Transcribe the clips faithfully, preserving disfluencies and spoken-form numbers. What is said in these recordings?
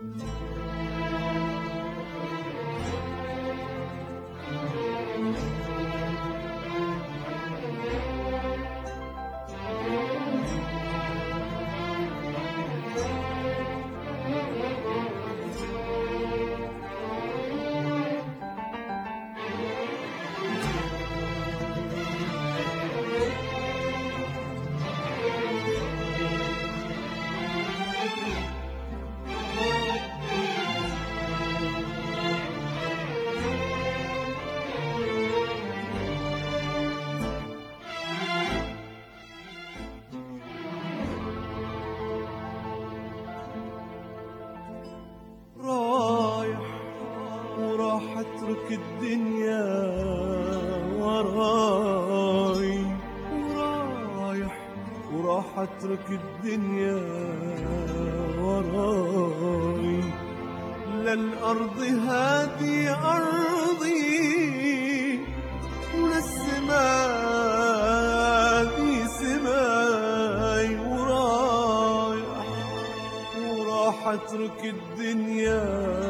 اترك الدنيا وراي، ورايح وراح اترك الدنيا وراي، للأرض هذه أرضي وللسماء هذه سماي، ورايح وراح اترك الدنيا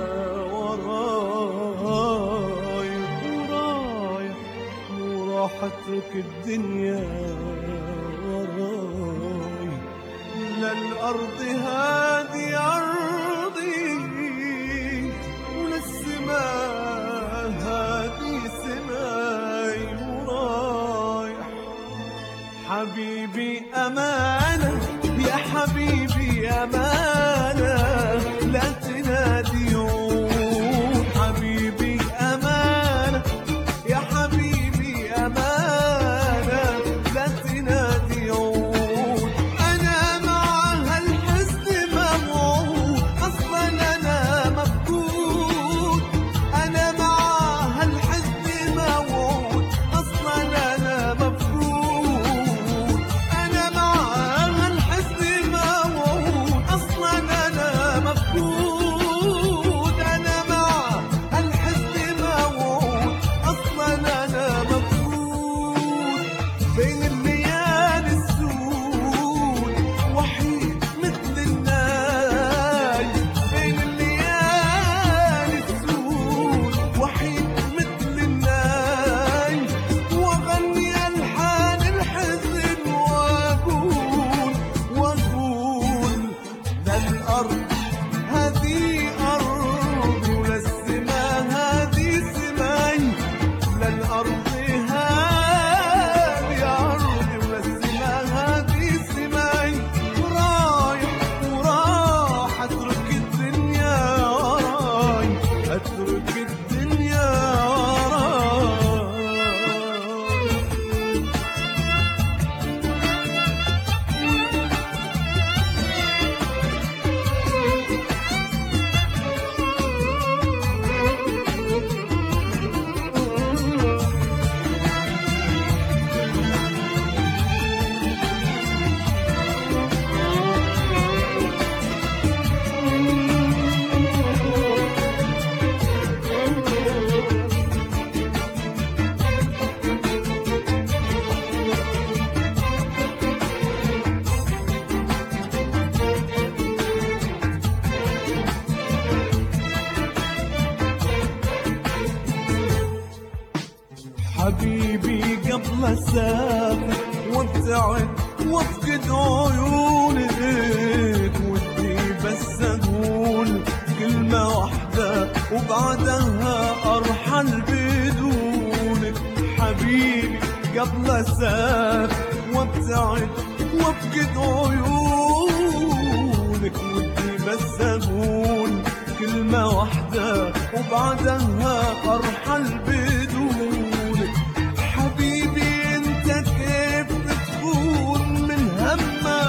وراي، ورايح وراح اترك الدنيا وراي، للأرض هذه أرضي وللسماء هذه سماي، ورايح حبيبي أمانة يا حبيبي أمانة لا تنادي يوم، حبيبي أمانة يا حبيبي أمانة لا تنادي يوم، أنا مع هالحزن مموت أصلا أنا مفقود، أنا مع هالحزن مموت أصلا أنا مفقود، أنا مع هالحزن مموت أصلا أنا مفقود، أنا مع هالحزن مموت أصلا أنا مفقود، بين الليالي السود وحيد مثل الناي، بين الليالي السود وحيد مثل الناي، وأغني ألحان الحزن وأقول وأقول للأرض هذه أرضي وللسماء هذه سماي، للأرض هذه أرضي وللسماء هذه سماي، ورايح وراح أترك الدنيا وراي، أترك الدنيا وراي. حبيبي قبل اسافر وابتعد وافقد عيونك، ودي بس اقول كلمة واحدة وبعدها ارحل بدونك، حبيبي قبل اسافر وابتعد وافقد عيونك، ودي بس اقول كلمة واحدة وبعدها ارحل بدونك، حبيبي انت كيف بتكون من هم ما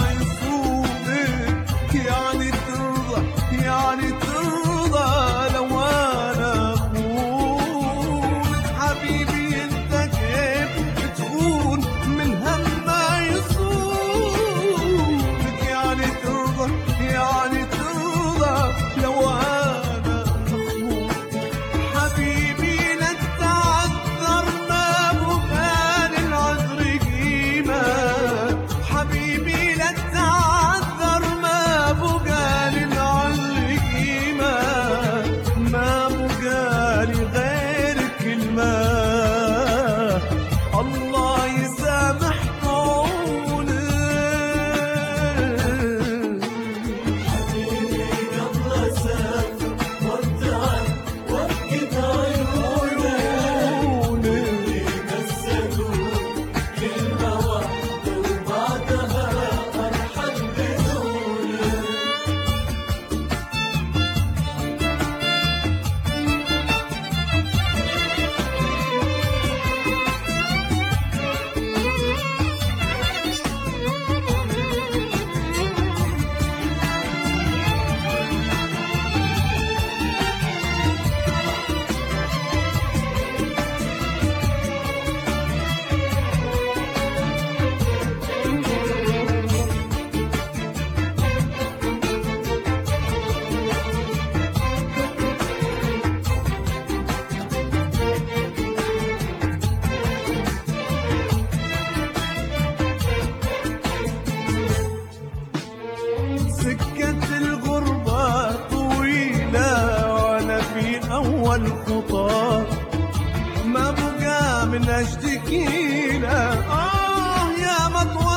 يصوبك، يعني ترضى يعني ترضى لو انا اخونك، حبيبي انت كيف بتكون من هم ما يصوبك، يعني ترضى يعني ترضى لو انا اخونك، حبيبي لا الشكيلة. آه يا مطول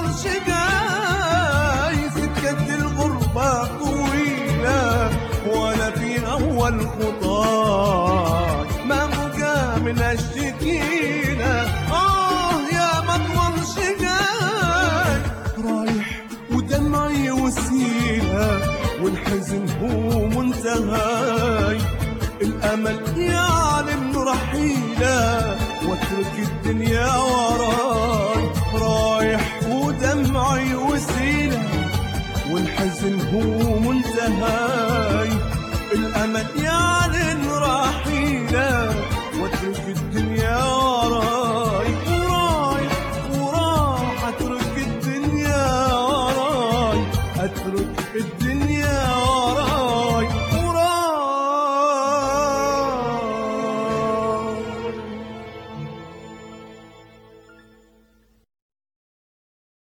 شقاي سكة الغربة طويلة، وأنا في أول خطاي ما بقى من الشكيلة. آه يا مطول شقاي رايح ودمعي وسيلة، والحزن هو منتهاي، الأمل يعلم رحيلة واترك الدنيا وراي. رايح ودمعي وسيلة، والحزن هو منتهاي، الأمل يعلم